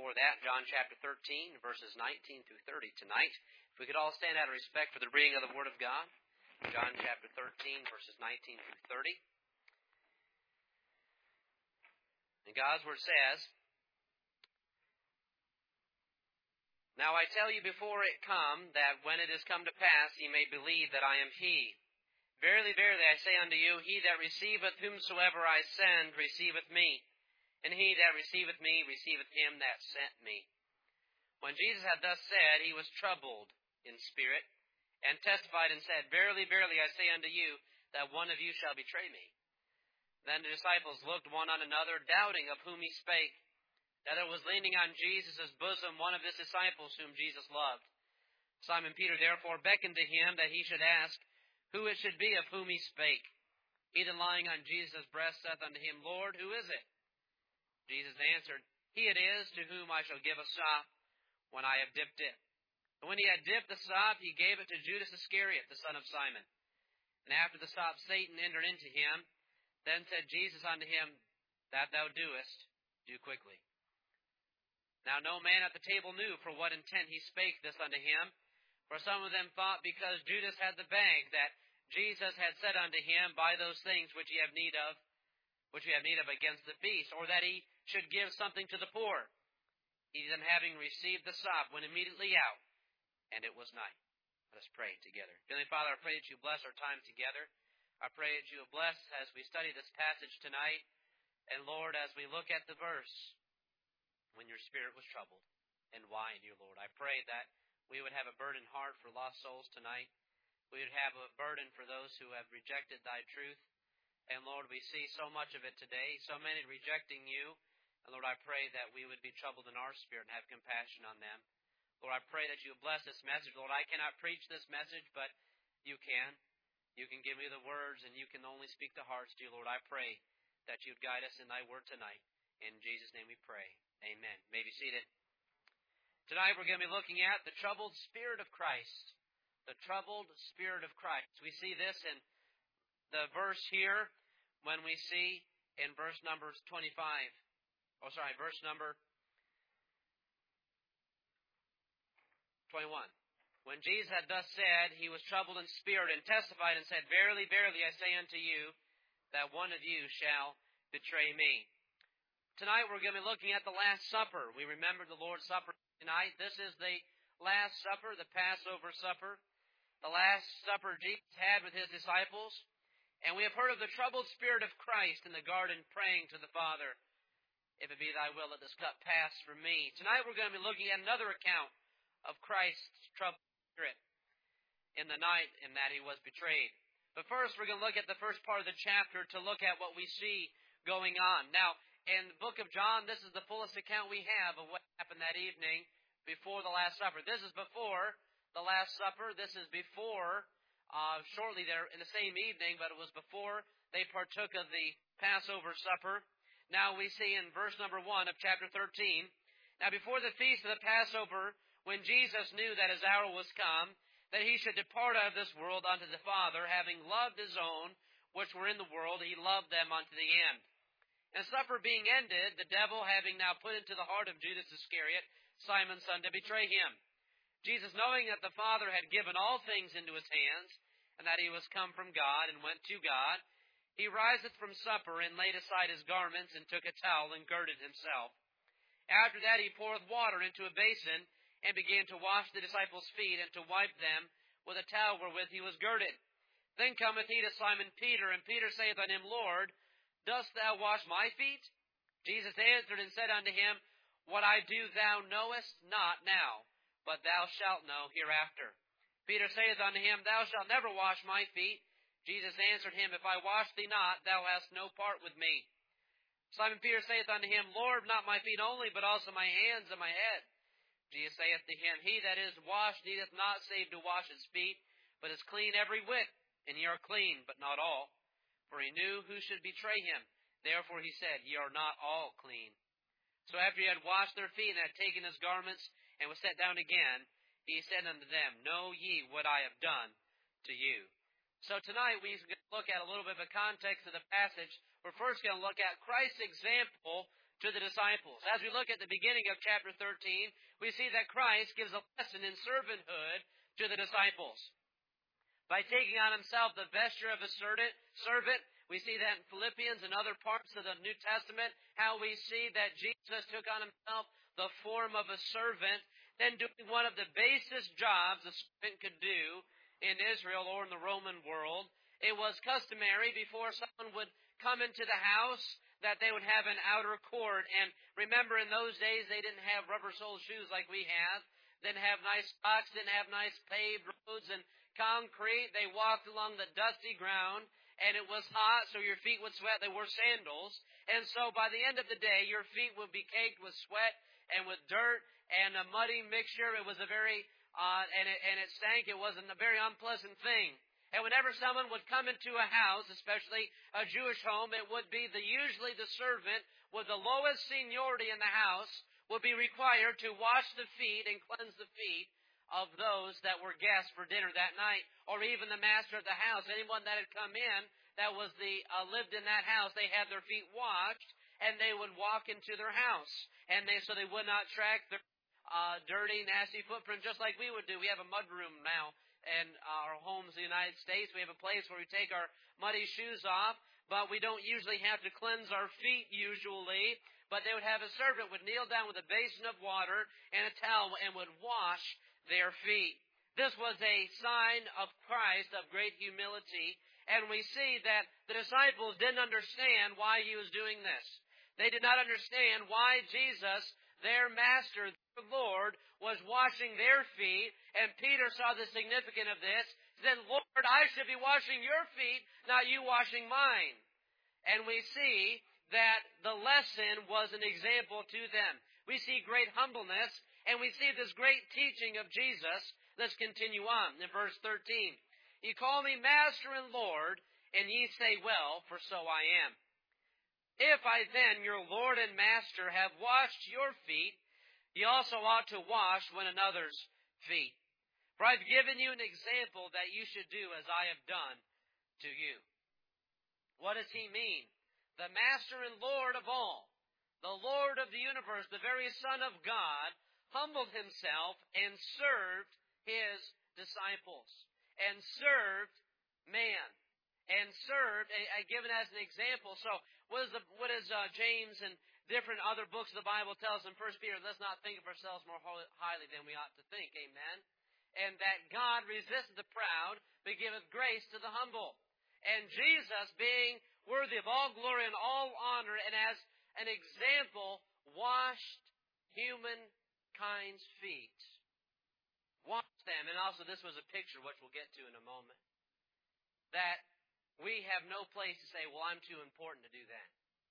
before that, John chapter 13, verses 19 through 30 tonight. If we could all stand out of respect for the reading of the Word of God. John chapter 13, verses 19 through 30. And God's Word says, "Now I tell you before it come, that when it is come to pass, ye may believe that I am He. Verily, verily, I say unto you, he that receiveth whomsoever I send receiveth me. And he that receiveth me receiveth him that sent me." When Jesus had thus said, he was troubled in spirit, and testified and said, "Verily, verily, I say unto you, that one of you shall betray me." Then the disciples looked one on another, doubting of whom he spake. Now there was leaning on Jesus' bosom one of his disciples whom Jesus loved. Simon Peter therefore beckoned to him that he should ask who it should be of whom he spake. He then lying on Jesus' breast saith unto him, "Lord, who is it?" Jesus answered, "He it is to whom I shall give a sop when I have dipped it." And when he had dipped the sop, he gave it to Judas Iscariot, the son of Simon. And after the sop Satan entered into him. Then said Jesus unto him, "That thou doest, do quickly." Now no man at the table knew for what intent he spake this unto him. For some of them thought because Judas had the bag, that Jesus had said unto him, "Buy those things which ye have need of against the feast," or that he should give something to the poor. He then, having received the sop, went immediately out, and it was night. Let us pray together. Heavenly Father, I pray that you bless our time together. I pray that you will bless as we study this passage tonight. And Lord, as we look at the verse, when your spirit was troubled, and why, dear Lord, I pray that we would have a burdened heart for lost souls tonight. We would have a burden for those who have rejected thy truth. And Lord, we see so much of it today, so many rejecting you. And Lord, I pray that we would be troubled in our spirit and have compassion on them. Lord, I pray that you would bless this message. Lord, I cannot preach this message, but you can. You can give me the words, and you can only speak to hearts, dear Lord. I pray that you would guide us in thy word tonight. In Jesus' name we pray. Amen. You may be seated. Tonight we're going to be looking at the troubled spirit of Christ. The troubled spirit of Christ. We see this in the verse here when we see in verse number 25. Verse number 21. When Jesus had thus said, he was troubled in spirit and testified and said, "Verily, verily, I say unto you, that one of you shall betray me." Tonight we're going to be looking at the Last Supper. We remember the Lord's Supper tonight. This is the Last Supper, the Passover Supper. The Last Supper Jesus had with his disciples. And we have heard of the troubled spirit of Christ in the garden praying to the Father, "If it be thy will, let this cup pass from me." Tonight we're going to be looking at another account of Christ's troubled spirit in the night in that he was betrayed. But first we're going to look at the first part of the chapter to look at what we see going on. Now, in the book of John, this is the fullest account we have of what happened that evening before the Last Supper. This is before the Last Supper. This is before, shortly there in the same evening, but it was before they partook of the Passover supper. Now we see in verse number 1 of chapter 13, "Now before the feast of the Passover, when Jesus knew that his hour was come, that he should depart out of this world unto the Father, having loved his own which were in the world, he loved them unto the end. And supper being ended, the devil having now put into the heart of Judas Iscariot, Simon's son, to betray him. Jesus, knowing that the Father had given all things into his hands, and that he was come from God and went to God, he riseth from supper and laid aside his garments and took a towel and girded himself. After that he poureth water into a basin and began to wash the disciples' feet and to wipe them with a towel wherewith he was girded. Then cometh he to Simon Peter, and Peter saith unto him, Lord, dost thou wash my feet? Jesus answered and said unto him, What I do thou knowest not now, but thou shalt know hereafter. Peter saith unto him, Thou shalt never wash my feet. Jesus answered him, If I wash thee not, thou hast no part with me. Simon Peter saith unto him, Lord, not my feet only, but also my hands and my head. Jesus saith to him, He that is washed needeth not save to wash his feet, but is clean every whit, and ye are clean, but not all. For he knew who should betray him. Therefore he said, Ye are not all clean. So after he had washed their feet and had taken his garments, and was set down again, he said unto them, Know ye what I have done to you? So tonight we're going to look at a little bit of a context of the passage. We're first going to look at Christ's example to the disciples. As we look at the beginning of chapter 13, we see that Christ gives a lesson in servanthood to the disciples. By taking on himself the vesture of a servant, we see that in Philippians and other parts of the New Testament, how we see that Jesus took on himself the form of a servant, then doing one of the basest jobs a servant could do in Israel or in the Roman world. It was customary before someone would come into the house that they would have an outer court. And remember, in those days, they didn't have rubber-soled shoes like we have. Didn't have nice socks, didn't have nice paved roads and concrete. They walked along the dusty ground, and it was hot, so your feet would sweat. They wore sandals. And so by the end of the day, your feet would be caked with sweat and with dirt and a muddy mixture. It was a very, and it stank. It wasn't a very unpleasant thing. And whenever someone would come into a house, especially a Jewish home, it would be usually the servant with the lowest seniority in the house would be required to wash the feet and cleanse the feet of those that were guests for dinner that night, or even the master of the house. Anyone that had come in that was lived in that house, they had their feet washed, and they would walk into their house, and so they would not track their dirty, nasty footprint, just like we would do. We have a mud room now in our homes in the United States. We have a place where we take our muddy shoes off, but we don't usually have to cleanse our feet usually. But they would have a servant would kneel down with a basin of water and a towel and would wash their feet. This was a sign of Christ of great humility, and we see that the disciples didn't understand why he was doing this. They did not understand why Jesus, their master, their Lord, was washing their feet, and Peter saw the significance of this. He said, Lord, I should be washing your feet, not you washing mine. And we see that the lesson was an example to them. We see great humbleness, and we see this great teaching of Jesus. Let's continue on in verse 13. You call me Master and Lord, and ye say, well, for so I am. If I then, your Lord and Master, have washed your feet, ye also ought to wash one another's feet. For I've given you an example that you should do as I have done to you. What does he mean? The Master and Lord of all, the Lord of the universe, the very Son of God, humbled himself and served his disciples, and served man, and served, given as an example. So what does James and different other books of the Bible tell us in 1 Peter? Let's not think of ourselves more highly than we ought to think. Amen? And that God resisteth the proud, but giveth grace to the humble. And Jesus, being worthy of all glory and all honor, and as an example, washed humankind's feet. Washed them. And also this was a picture, which we'll get to in a moment, that we have no place to say, well, I'm too important to do that.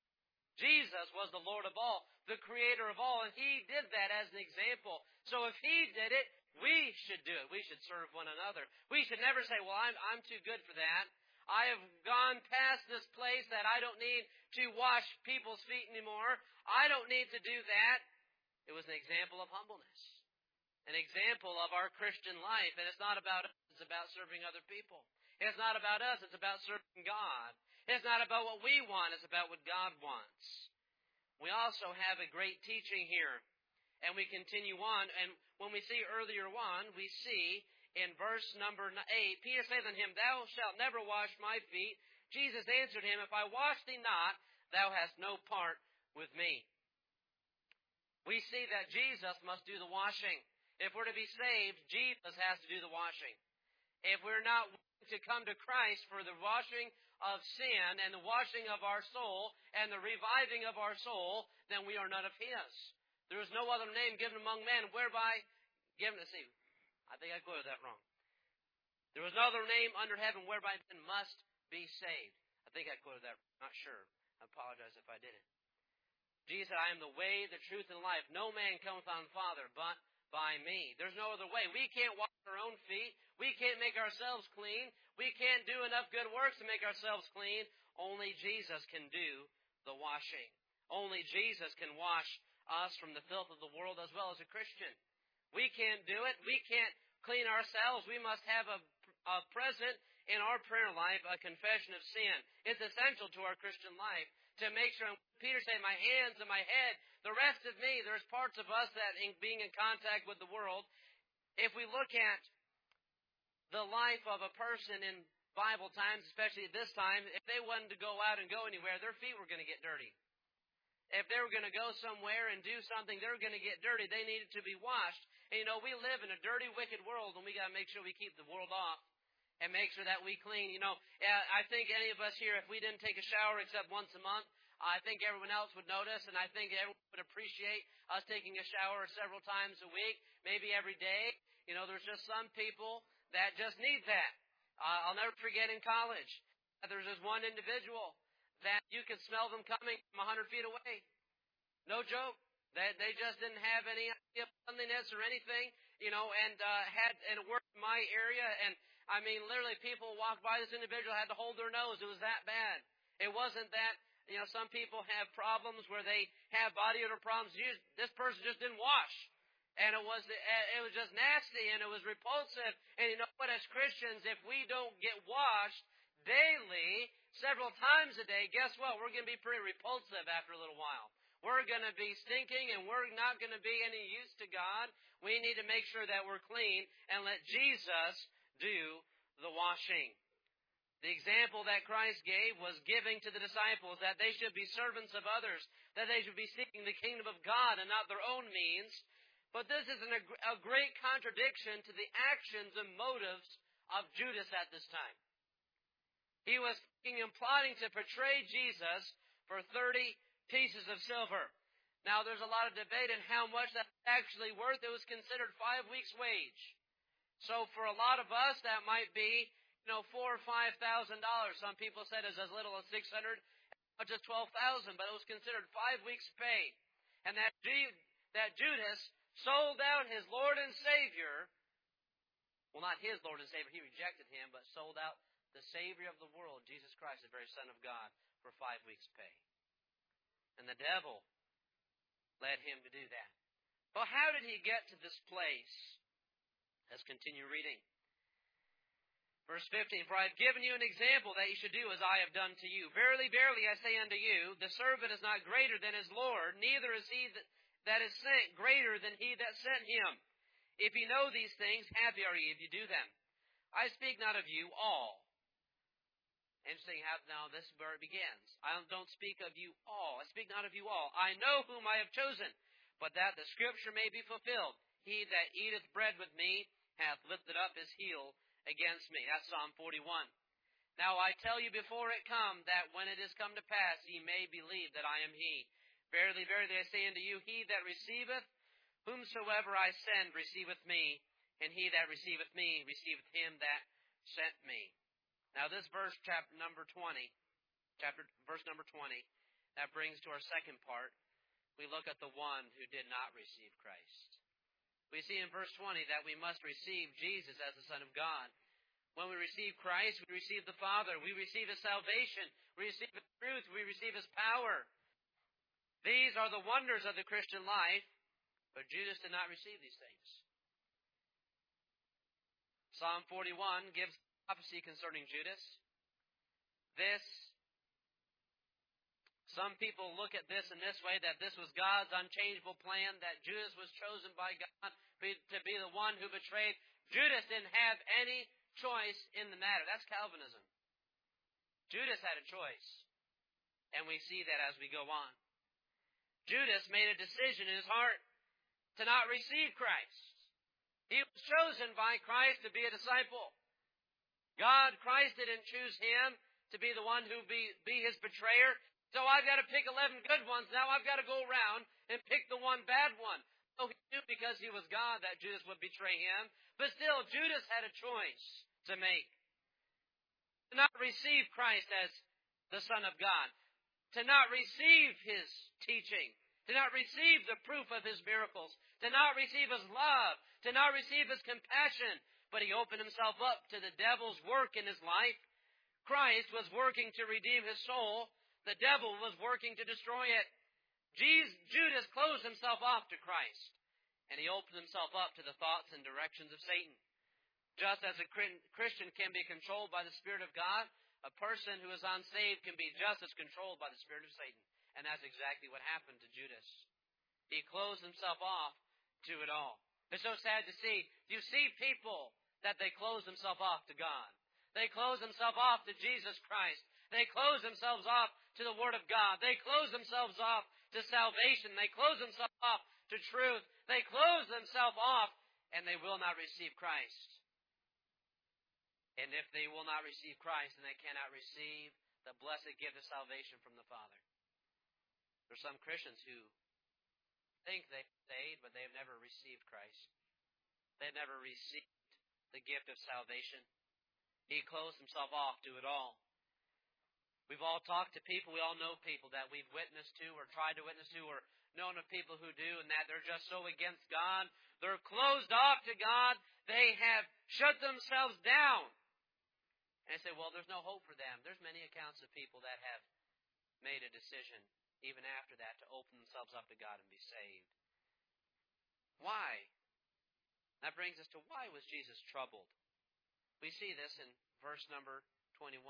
Jesus was the Lord of all, the Creator of all, and He did that as an example. So if He did it, we should do it. We should serve one another. We should never say, well, I'm too good for that. I have gone past this place that I don't need to wash people's feet anymore. I don't need to do that. It was an example of humbleness, an example of our Christian life. And it's not about us. It's about serving other people. It's not about us. It's about serving God. It's not about what we want. It's about what God wants. We also have a great teaching here. And we continue on. And when we see earlier on, we see in verse number 8, Peter saith unto him, Thou shalt never wash my feet. Jesus answered him, If I wash thee not, thou hast no part with me. We see that Jesus must do the washing. If we're to be saved, Jesus has to do the washing. If we're not willing to come to Christ for the washing of sin and the washing of our soul and the reviving of our soul, then we are none of His. There is no other name given among men whereby, I think I quoted that wrong. There was no other name under heaven whereby men must be saved. I think I quoted that wrong. Not sure. I apologize if I didn't. Jesus said, I am the way, the truth, and life. No man cometh on the Father but by me. There's no other way. We can't wash our own feet. We can't make ourselves clean. We can't do enough good works to make ourselves clean. Only Jesus can do the washing. Only Jesus can wash us from the filth of the world as well as a Christian. We can't do it. We can't clean ourselves. We must have a present in our prayer life a confession of sin. It's essential to our Christian life to make sure. Peter said, my hands and my head, the rest of me, there's parts of us that being in contact with the world, if we look at the life of a person in Bible times, especially at this time, if they wanted to go out and go anywhere, their feet were going to get dirty. If they were going to go somewhere and do something, they were going to get dirty. They needed to be washed. And we live in a dirty, wicked world, and we got to make sure we keep the world off and make sure that we clean. I think any of us here, if we didn't take a shower except once a month, I think everyone else would notice, and I think everyone would appreciate us taking a shower several times a week, maybe every day. There's just some people that just need that. I'll never forget in college, there's this one individual that you could smell them coming from 100 feet away. No joke. They just didn't have any idea of cleanliness or anything, and it worked in my area, and I mean, literally people walked by this individual, had to hold their nose. It was that bad. It wasn't that, some people have problems where they have body odor problems. This person just didn't wash. And it was just nasty, and it was repulsive. And you know what, as Christians, if we don't get washed daily, several times a day, guess what? We're going to be pretty repulsive after a little while. We're going to be stinking, and we're not going to be any use to God. We need to make sure that we're clean and let Jesus do the washing. The example that Christ gave was giving to the disciples that they should be servants of others, that they should be seeking the kingdom of God and not their own means. But this is a great contradiction to the actions and motives of Judas at this time. He was thinking and plotting to betray Jesus for 30 pieces of silver. Now, there's a lot of debate on how much that's actually worth. It was considered 5 weeks' wage. So for a lot of us, that might be $4,000 or $5,000. Some people said it's as little as $600, just $12,000, but it was considered 5 weeks' pay. And that Judas sold out his Lord and Savior. Well, not his Lord and Savior. He rejected him, but sold out the Savior of the world, Jesus Christ, the very Son of God, for 5 weeks' pay. And the devil led him to do that. Well, how did he get to this place? Let's continue reading. Verse 15, for I have given you an example that you should do as I have done to you. Verily, verily, I say unto you, the servant is not greater than his Lord, neither is he that is sent greater than he that sent him. If you know these things, happy are ye if you do them. I speak not of you all. Interesting how now this is where it begins. I don't speak of you all. I speak not of you all. I know whom I have chosen, but that the scripture may be fulfilled. He that eateth bread with me hath lifted up his heel against me. That's Psalm 41. Now I tell you before it come, that when it is come to pass, ye may believe that I am he. Verily, verily, I say unto you, he that receiveth whomsoever I send receiveth me, and he that receiveth me receiveth him that sent me. Now this verse, verse number 20, that brings to our second part. We look at the one who did not receive Christ. We see in verse 20 that we must receive Jesus as the Son of God. When we receive Christ, we receive the Father. We receive His salvation. We receive His truth. We receive His power. These are the wonders of the Christian life, but Judas did not receive these things. Psalm 41 gives prophecy concerning Judas. Some people look at this in this way, that this was God's unchangeable plan, that Judas was chosen by God to be the one who betrayed. Judas didn't have any choice in the matter. That's Calvinism. Judas had a choice, and we see that as we go on. Judas made a decision in his heart to not receive Christ. He was chosen by Christ to be a disciple. Christ didn't choose him to be the one who be his betrayer. So I've got to pick 11 good ones. Now I've got to go around and pick the one bad one. So he knew because he was God that Judas would betray him. But still, Judas had a choice to make. To not receive Christ as the Son of God. To not receive His teaching. To not receive the proof of His miracles. To not receive His love. To not receive His compassion. But he opened himself up to the devil's work in his life. Christ was working to redeem his soul. The devil was working to destroy it. Judas closed himself off to Christ, and he opened himself up to the thoughts and directions of Satan. Just as a Christian can be controlled by the Spirit of God, A person who is unsaved can be just as controlled by the spirit of Satan. And that's exactly what happened to Judas. He closed himself off to it all. It's so sad to see. You see people that they close themselves off to God. They close themselves off to Jesus Christ. They close themselves off to the Word of God. They close themselves off to salvation. They close themselves off to truth. They close themselves off, and they will not receive Christ. And if they will not receive Christ, then they cannot receive the blessed gift of salvation from the Father. There are some Christians who think they've saved, but they've never received Christ. They've never received the gift of salvation. He closed himself off to it all. We've all talked to people, we all know people that we've witnessed to or tried to witness to or known of people who do, and that they're just so against God. They're closed off to God. They have shut themselves down. And I say, well, there's no hope for them. There's many accounts of people that have made a decision, even after that, to open themselves up to God and be saved. Why? That brings us to why was Jesus troubled? We see this in verse number 21.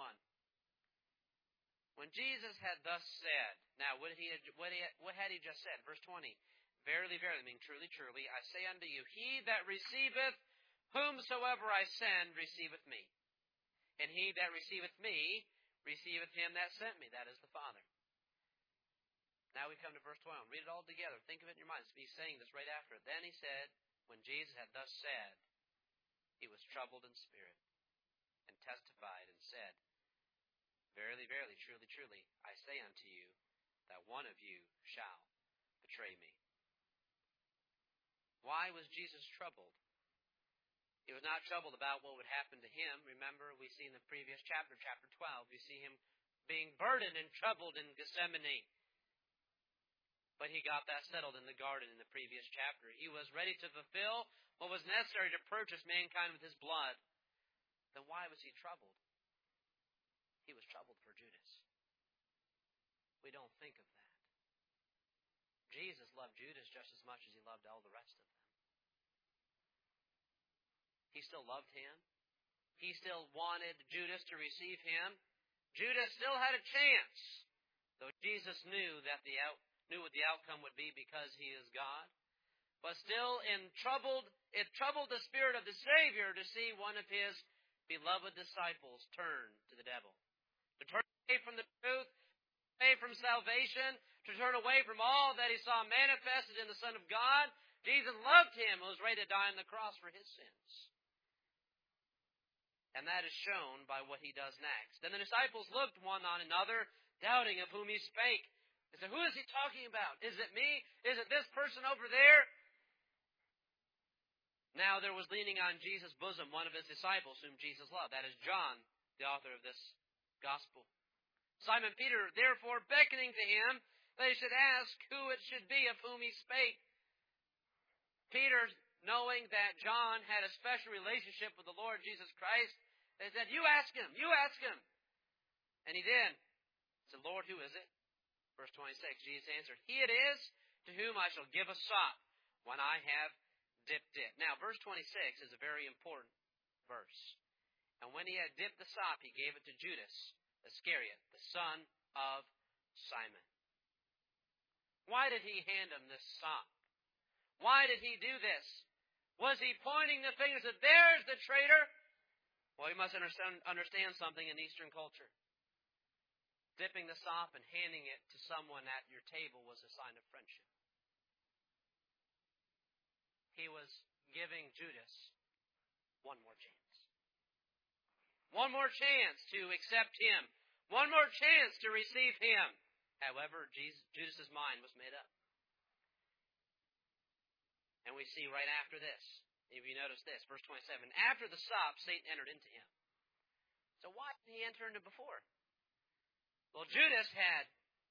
When Jesus had thus said, now what had he just said? Verse 20, verily, verily, meaning truly, truly, I say unto you, he that receiveth whomsoever I send receiveth me. And he that receiveth me receiveth him that sent me. That is the Father. Now we come to verse 12. Read it all together. Think of it in your mind. He's saying this right after it. Then he said, when Jesus had thus said, he was troubled in spirit, and testified and said, verily, verily, truly, truly, I say unto you, that one of you shall betray me. Why was Jesus troubled? He was not troubled about what would happen to him. Remember, we see in the previous chapter, chapter 12, we see him being burdened and troubled in Gethsemane. But he got that settled in the garden in the previous chapter. He was ready to fulfill what was necessary to purchase mankind with his blood. Then why was he troubled? He was troubled for Judas. We don't think of that. Jesus loved Judas just as much as he loved all the rest of them. He still loved him. He still wanted Judas to receive him. Judas still had a chance, though Jesus knew what the outcome would be because he is God. But still, it troubled the spirit of the Savior to see one of his beloved disciples turn to the devil. To turn away from the truth, away from salvation, to turn away from all that he saw manifested in the Son of God. Jesus loved him and was ready to die on the cross for his sins. And that is shown by what he does next. Then the disciples looked one on another, doubting of whom he spake. They said, who is he talking about? Is it me? Is it this person over there? Now there was leaning on Jesus' bosom one of his disciples whom Jesus loved. That is John, the author of this gospel. Simon Peter, therefore, beckoning to him, they should ask who it should be of whom he spake. Peter, knowing that John had a special relationship with the Lord Jesus Christ, they said, you ask him, you ask him. And he did. He said, Lord, who is it? Verse 26, Jesus answered, he it is to whom I shall give a sop when I have dipped it. Now, verse 26 is a very important verse. And when he had dipped the sop, he gave it to Judas Iscariot, the son of Simon. Why did he hand him this sop? Why did he do this? Was he pointing the fingers that there's the traitor? Well, you must understand something in Eastern culture. Dipping the sop and handing it to someone at your table was a sign of friendship. He was giving Judas one more chance. One more chance to accept him. One more chance to receive him. However, Judas' mind was made up. And we see right after this, if you notice this, verse 27, after the sop, Satan entered into him. So why did he enter into before? Well, Judas had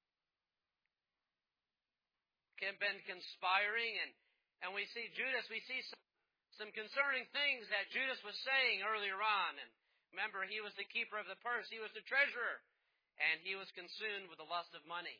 been conspiring, and we see some concerning things that Judas was saying earlier on. And remember, he was the keeper of the purse. He was the treasurer. And he was consumed with the lust of money.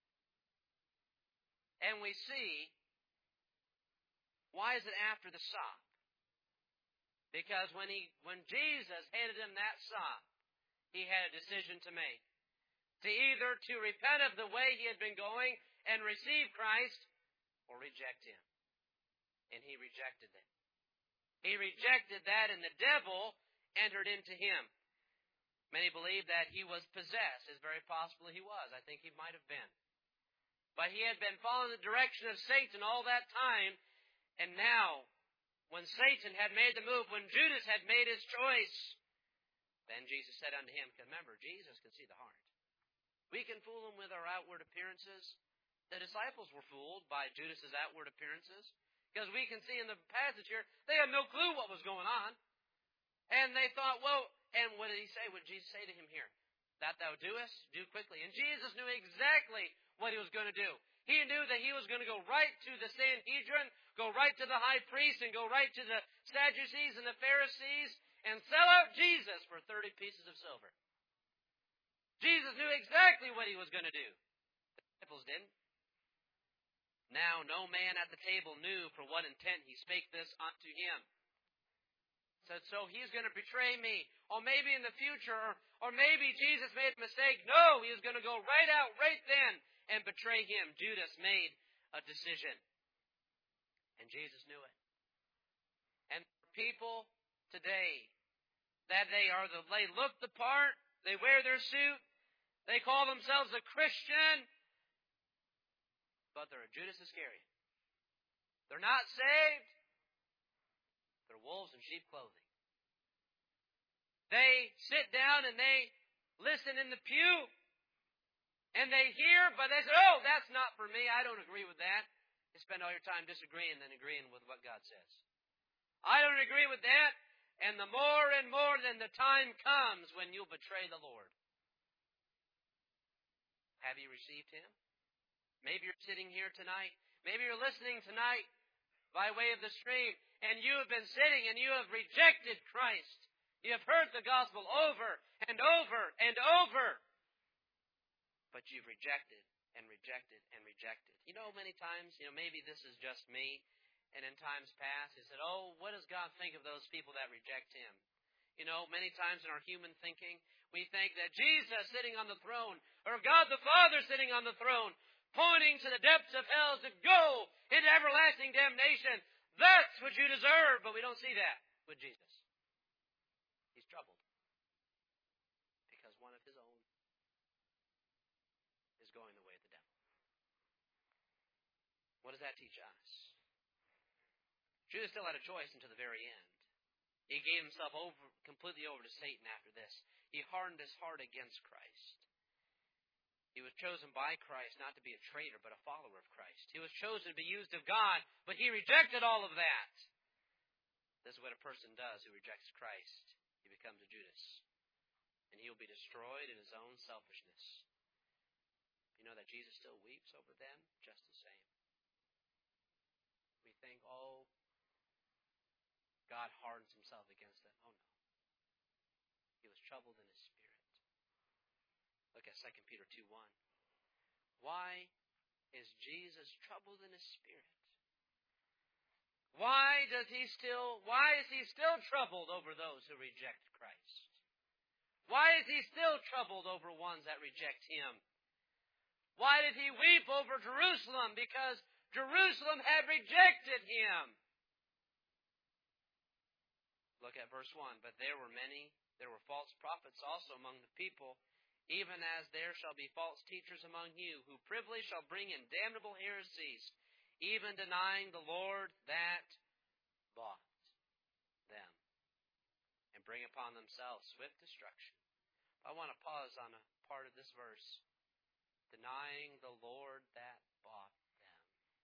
And we see, why is it after the sop? Because when Jesus handed him that sop, he had a decision to make. To either to repent of the way he had been going and receive Christ, or reject him. And he rejected it. He rejected that, and the devil entered into him. Many believe that he was possessed. It's very possible he was. I think he might have been. But he had been following the direction of Satan all that time, and now, when Satan had made the move, when Judas had made his choice, then Jesus said unto him, remember, Jesus can see the heart. We can fool him with our outward appearances. The disciples were fooled by Judas's outward appearances. Because we can see in the passage here, they had no clue what was going on. And they thought, well, and what did he say? What did Jesus say to him here? That thou doest, do quickly. And Jesus knew exactly what he was going to do. He knew that he was going to go right to the Sanhedrin, go right to the high priest, and go right to the Sadducees and the Pharisees, and sell out Jesus for 30 pieces of silver. Jesus knew exactly what he was going to do. The disciples didn't. Now no man at the table knew for what intent he spake this unto him. Said, so he's going to betray me. Or maybe in the future, or maybe Jesus made a mistake. No, he was going to go right out, right then, and betray him. Judas made a decision. And Jesus knew it. And people today, that they look the part, they wear their suit, they call themselves a Christian, but they're a Judas Iscariot. They're not saved. They're wolves in sheep clothing. They sit down and they listen in the pew, and they hear, but they say, oh, that's not for me. I don't agree with that. You spend all your time disagreeing than agreeing with what God says. I don't agree with that. And the more and more then the time comes when you'll betray the Lord. Have you received Him? Maybe you're sitting here tonight. Maybe you're listening tonight by way of the stream, and you have been sitting and you have rejected Christ. You have heard the gospel over and over and over. But you've rejected and rejected and rejected. You know, many times, maybe this is just me, and in times past, he said, oh, what does God think of those people that reject Him? Many times in our human thinking, we think that Jesus sitting on the throne, or God the Father sitting on the throne, pointing to the depths of hell to go into everlasting damnation. That's what you deserve, but we don't see that with Jesus. He's troubled because one of His own is going the way of the devil. What does that teach us? Judas still had a choice until the very end. He gave himself completely over to Satan after this. He hardened his heart against Christ. He was chosen by Christ not to be a traitor, but a follower of Christ. He was chosen to be used of God, but he rejected all of that. This is what a person does who rejects Christ. He becomes a Judas. And he will be destroyed in his own selfishness. You know that Jesus still weeps over them just the same. We think, oh, God hardens himself against them. Oh, no. He was troubled in his spirit. Look at 2 Peter 2:1. Why is Jesus troubled in his spirit? Why is he still troubled over those who reject Christ? Why is he still troubled over ones that reject him? Why did he weep over Jerusalem? Because Jerusalem had rejected him. Look at verse 1. But there were false prophets also among the people, even as there shall be false teachers among you, who privily shall bring in damnable heresies, even denying the Lord that bought them, and bring upon themselves swift destruction. I want to pause on a part of this verse. Denying the Lord that bought them.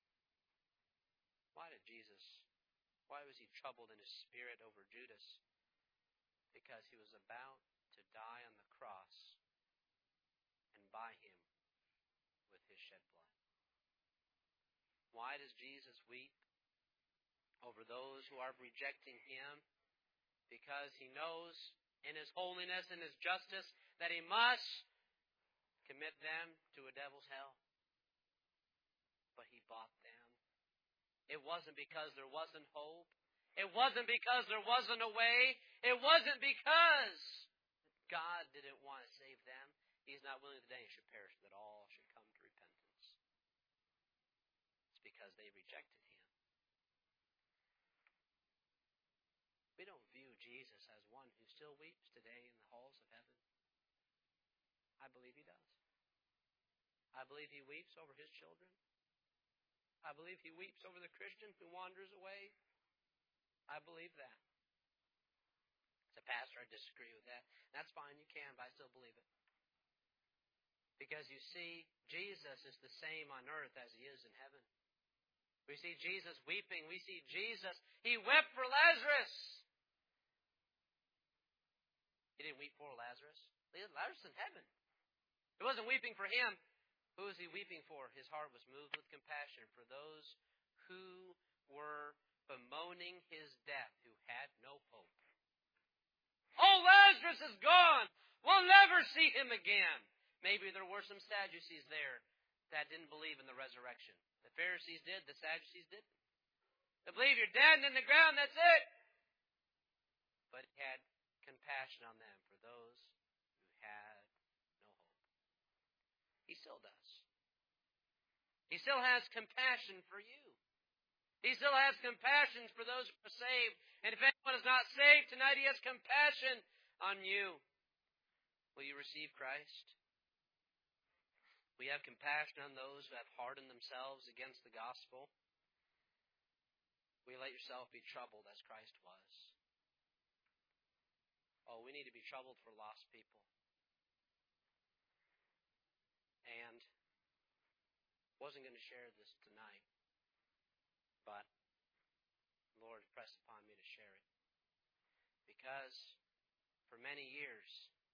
Why was he troubled in his spirit over Judas? Because he was about to die on the cross and buy him with his shed blood. Why does Jesus weep over those who are rejecting him? Because he knows in his holiness and his justice that he must commit them to a devil's hell. But he bought them. It wasn't because there wasn't hope. It wasn't because there wasn't a way. It wasn't because God didn't want to save them, He's not willing that any should perish, that all should come to repentance. It's because they rejected Him. We don't view Jesus as one who still weeps today in the halls of heaven. I believe He does. I believe He weeps over His children. I believe He weeps over the Christian who wanders away. I believe that. As a pastor, I disagree with that. That's fine, you can, but I still believe it. Because you see, Jesus is the same on earth as He is in heaven. We see Jesus weeping. We see Jesus. He wept for Lazarus. He didn't weep for Lazarus. Lazarus is in heaven. He wasn't weeping for him. Who was He weeping for? His heart was moved with compassion for those who were bemoaning His death, who had no hope. Oh, Lazarus is gone. We'll never see him again. Maybe there were some Sadducees there that didn't believe in the resurrection. The Pharisees did, the Sadducees didn't. They believe you're dead and in the ground, that's it. But He had compassion on them for those who had no hope. He still does. He still has compassion for you. He still has compassion for those who are saved. And if anyone is not saved tonight, He has compassion on you. Will you receive Christ? Will you have compassion on those who have hardened themselves against the gospel? Will you let yourself be troubled as Christ was? Oh, we need to be troubled for lost people. And I wasn't going to share this tonight, but the Lord pressed upon me to share it. Because for many years,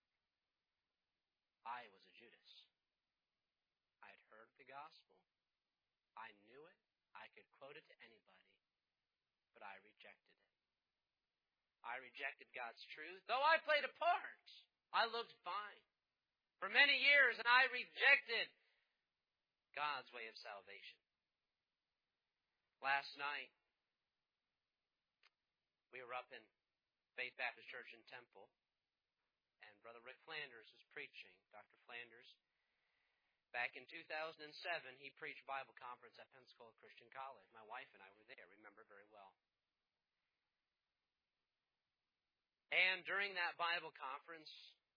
I was a Judas. I had heard the gospel. I knew it. I could quote it to anybody. But I rejected it. I rejected God's truth. Though I played a part, I looked fine for many years, and I rejected God's way of salvation. Last night, we were up in Faith Baptist Church in Temple, and Brother Rick Flanders was preaching. Dr. Flanders, back in 2007, he preached Bible conference at Pensacola Christian College. My wife and I were there, remember very well. And during that Bible conference,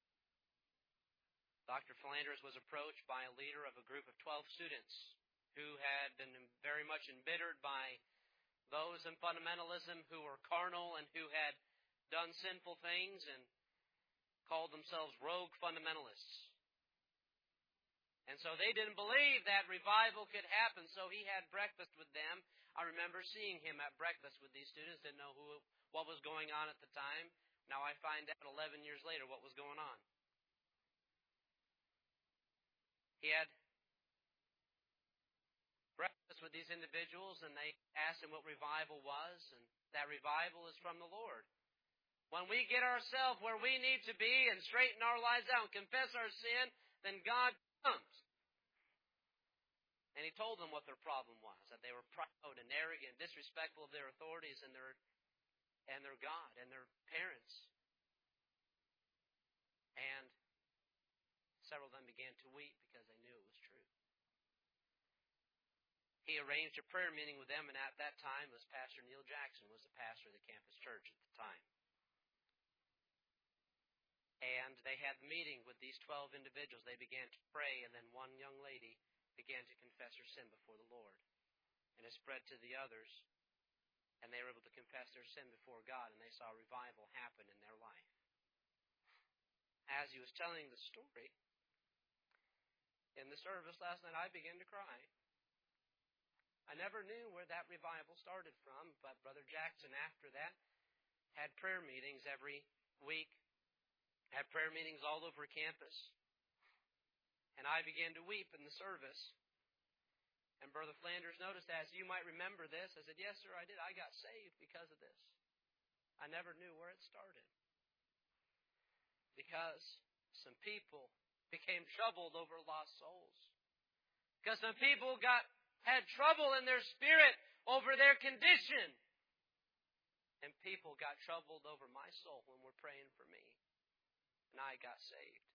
Dr. Flanders was approached by a leader of a group of 12 students who had been very much embittered by those in fundamentalism who were carnal and who had done sinful things and called themselves rogue fundamentalists. And so they didn't believe that revival could happen, so he had breakfast with them. I remember seeing him at breakfast with these students, didn't know what was going on at the time. Now I find out 11 years later what was going on. He had breakfast with these individuals, and they asked him what revival was, and that revival is from the Lord. When we get ourselves where we need to be and straighten our lives out and confess our sin, then God comes. And he told them what their problem was, that they were proud and arrogant, disrespectful of their authorities and their God and their parents. And several of them began to weep because they knew it was true. He arranged a prayer meeting with them, and at that time was Pastor Neil Jackson, was the pastor of the campus church at the time. And they had the meeting with these 12 individuals. They began to pray, and then one young lady began to confess her sin before the Lord. And it spread to the others, and they were able to confess their sin before God, and they saw revival happen in their life. As he was telling the story, in the service last night, I began to cry. I never knew where that revival started from, but Brother Jackson, after that, had prayer meetings every week, had prayer meetings all over campus. And I began to weep in the service. And Brother Flanders noticed that. You might remember this. I said, yes, sir, I did. I got saved because of this. I never knew where it started. Because some people became troubled over lost souls. Because some people had trouble in their spirit over their condition. And people got troubled over my soul when we're praying for me. and I got saved.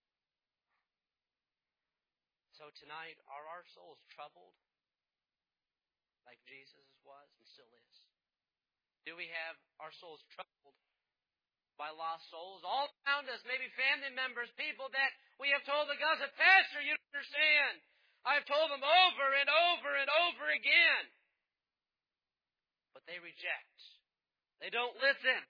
So tonight, are our souls troubled like Jesus was and still is? Do we have our souls troubled by lost souls all around us? Maybe family members, people that we have told the gospel, Pastor, you don't understand. I've told them over and over and over again. But they reject. They don't listen.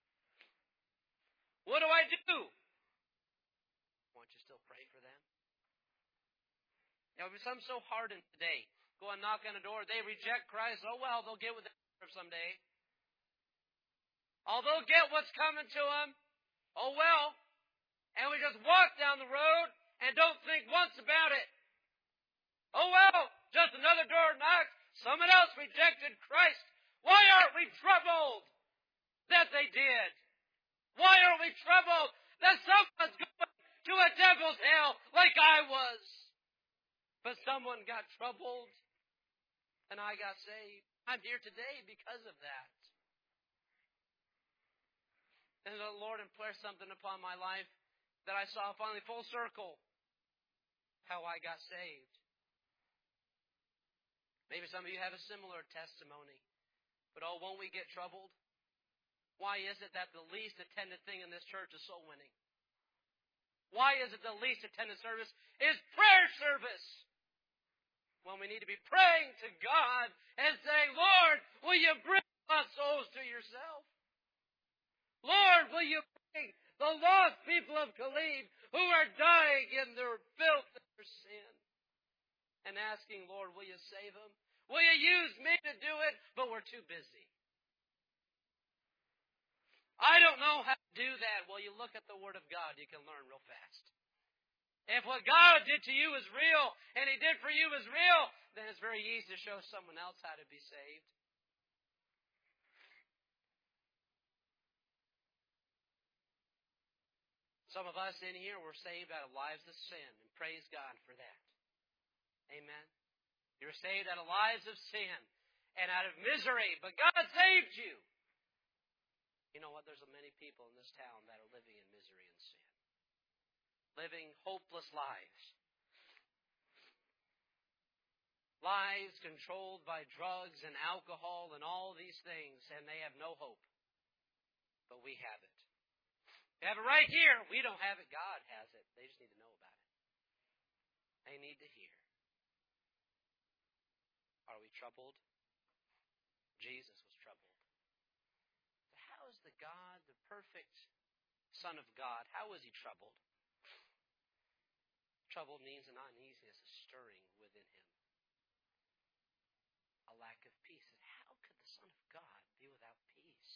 What do I do? Won't you still pray for them? You know, some so hardened today. Go and knock on a door. They reject Christ. Oh, well, they'll get with it someday. Oh, they'll get what's coming to them. Oh, well. And we just walk down the road and don't think once about it. Oh, well, just another door knocked. Someone else rejected Christ. Why aren't we troubled that they did? Why aren't we troubled that someone's going to a devil's hell like I was? But someone got troubled and I got saved. I'm here today because of that. And the Lord impressed something upon my life that I saw finally full circle. How I got saved. Maybe some of you have a similar testimony. But oh, won't we get troubled? Why is it that the least attended thing in this church is soul winning? Why is it the least attended service is prayer service? When we need to be praying to God and saying, Lord, will you bring lost souls to yourself? Lord, will you bring the lost people of Khalid who are dying in their filth and their sin? And asking, Lord, will you save them? Will you use me to do it? But we're too busy. I don't know how to do that. Well, you look at the Word of God, you can learn real fast. If what God did to you is real, and He did for you is real, then it's very easy to show someone else how to be saved. Some of us in here were saved out of lives of sin, and praise God for that. Amen. You're saved out of lives of sin and out of misery, but God saved you. You know what? There's many people in this town that are living in misery and sin. Living hopeless lives. Lives controlled by drugs and alcohol and all these things, and they have no hope. But we have it. We have it right here. We don't have it. God has it. They just need to know about it. They need to hear. Are we troubled? Jesus was troubled. How is the God, the perfect Son of God, how is He troubled? Trouble means an uneasiness, a stirring within Him. A lack of peace. And how could the Son of God be without peace?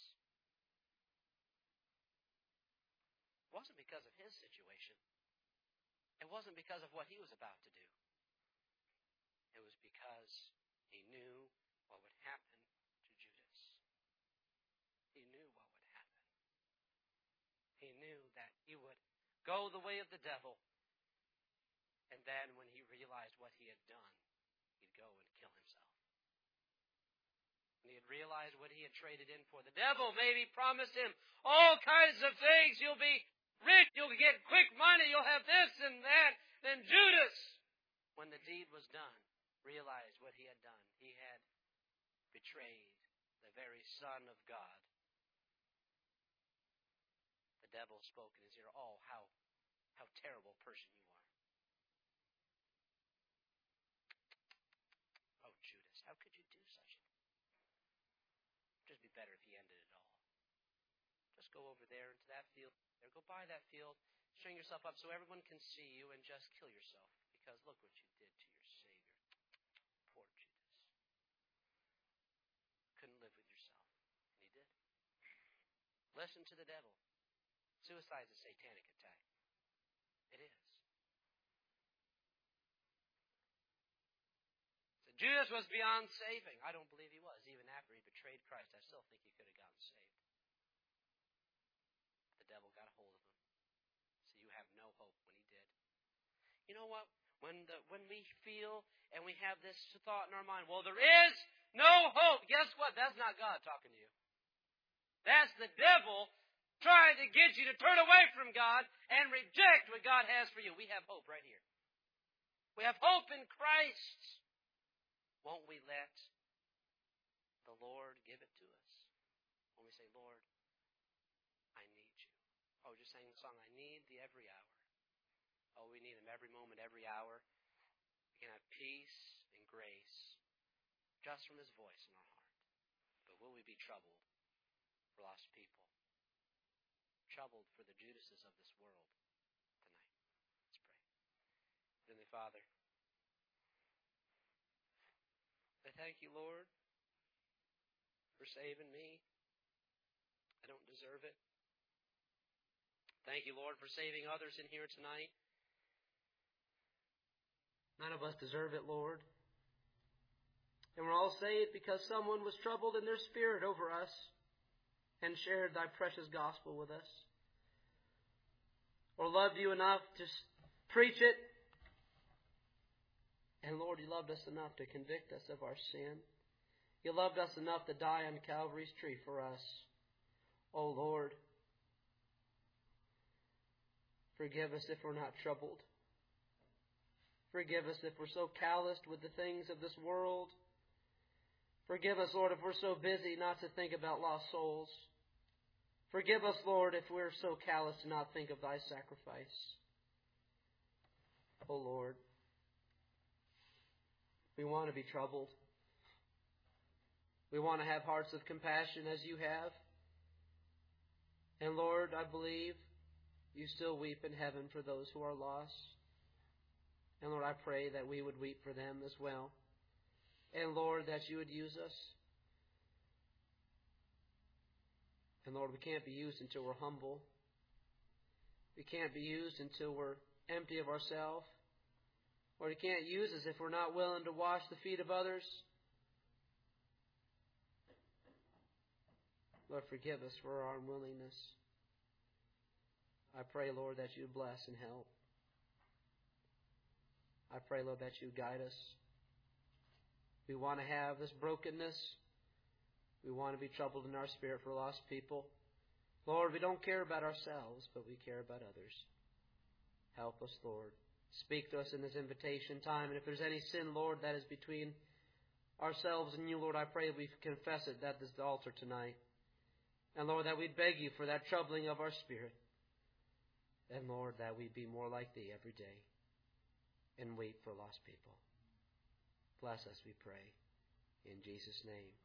It wasn't because of His situation. It wasn't because of what He was about to do. It was because He knew what would happen to Judas. He knew what would happen. He knew that he would go the way of the devil. And then when he realized what he had done, he'd go and kill himself. And he had realized what he had traded in for. The devil maybe promised him all kinds of things. You'll be rich. You'll get quick money. You'll have this and that. Then Judas, when the deed was done, realized what he had done. He had betrayed the very Son of God. The devil spoke in his ear, oh, how terrible person you are. Oh, Judas, how could you do such a thing? It'd just be better if he ended it all. Just go over there into that field. There, go by that field, string yourself up so everyone can see you, and just kill yourself. Because look what you did to your Savior. Poor Judas. Couldn't live with yourself. And he did. Listen to the devil. Suicide is a satanic attack. It is. So Judas was beyond saving. I don't believe he was. Even after he betrayed Christ, I still think he could have gotten saved. The devil got a hold of him. So you have no hope when he did. You know what? When we feel and we have this thought in our mind, well, there is no hope. Guess what? That's not God talking to you. That's the devil trying to get you to turn away from God and reject what God has for you. We have hope right here. We have hope in Christ. Won't we let the Lord give it to us? When we say, Lord, I need you. Oh, just sang the song, I need thee every hour. Oh, we need Him every moment, every hour. We can have peace and grace just from His voice in our heart. But will we be troubled for lost people? Troubled for the Judases of this world tonight. Let's pray. Heavenly Father, I thank you, Lord, for saving me. I don't deserve it. Thank you, Lord, for saving others in here tonight. None of us deserve it, Lord. And we're all saved because someone was troubled in their spirit over us and shared thy precious gospel with us. Or loved you enough to preach it. And Lord, you loved us enough to convict us of our sin. You loved us enough to die on Calvary's tree for us. Oh Lord, forgive us if we're not troubled. Forgive us if we're so calloused with the things of this world. Forgive us, Lord, if we're so busy not to think about lost souls. Forgive us, Lord, if we're so callous to not think of thy sacrifice. Oh Lord, we want to be troubled. We want to have hearts of compassion as you have. And Lord, I believe you still weep in heaven for those who are lost. And Lord, I pray that we would weep for them as well. And Lord, that you would use us. And Lord, we can't be used until we're humble. We can't be used until we're empty of ourselves. Lord, you can't use us if we're not willing to wash the feet of others. Lord, forgive us for our unwillingness. I pray, Lord, that you bless and help. I pray, Lord, that you guide us. We want to have this brokenness. We want to be troubled in our spirit for lost people. Lord, we don't care about ourselves, but we care about others. Help us, Lord. Speak to us in this invitation time. And if there's any sin, Lord, that is between ourselves and you, Lord, I pray that we confess it at this altar tonight. And Lord, that we'd beg you for that troubling of our spirit. And Lord, that we'd be more like thee every day and wait for lost people. Bless us, we pray. In Jesus' name.